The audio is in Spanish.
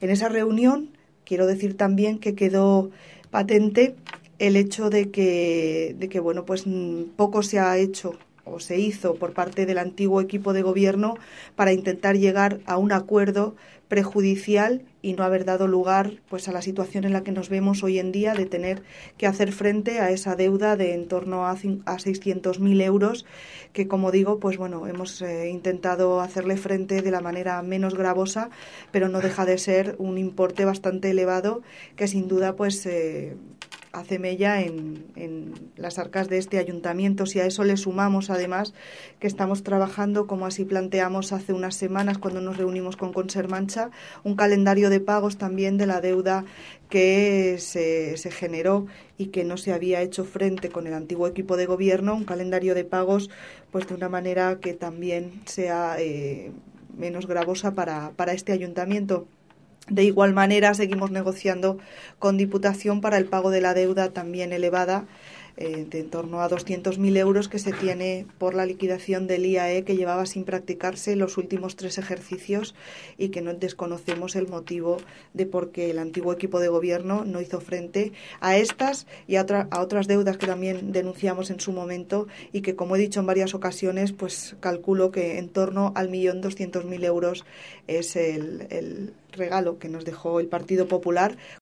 En esa reunión, quiero decir también que quedó patente el hecho de que bueno, pues poco se ha hecho o se hizo por parte del antiguo equipo de gobierno para intentar llegar a un acuerdo prejudicial y no haber dado lugar pues a la situación en la que nos vemos hoy en día de tener que hacer frente a esa deuda de en torno a 600.000 euros que, como digo, pues bueno, hemos intentado hacerle frente de la manera menos gravosa, pero no deja de ser un importe bastante elevado que sin duda pues hace mella en las arcas de este ayuntamiento. Si a eso le sumamos, además, que estamos trabajando, como así planteamos hace unas semanas cuando nos reunimos con Consermancha, un calendario de pagos también de la deuda que se generó y que no se había hecho frente con el antiguo equipo de gobierno, un calendario de pagos pues de una manera que también sea menos gravosa para este ayuntamiento. De igual manera, seguimos negociando con Diputación para el pago de la deuda también elevada, de en torno a 200.000 euros que se tiene por la liquidación del IAE que llevaba sin practicarse los últimos 3 ejercicios y que no desconocemos el motivo de por qué el antiguo equipo de gobierno no hizo frente a estas y a otras deudas que también denunciamos en su momento y que, como he dicho en varias ocasiones, pues calculo que en torno al 1.200.000 euros es el regalo que nos dejó el Partido Popular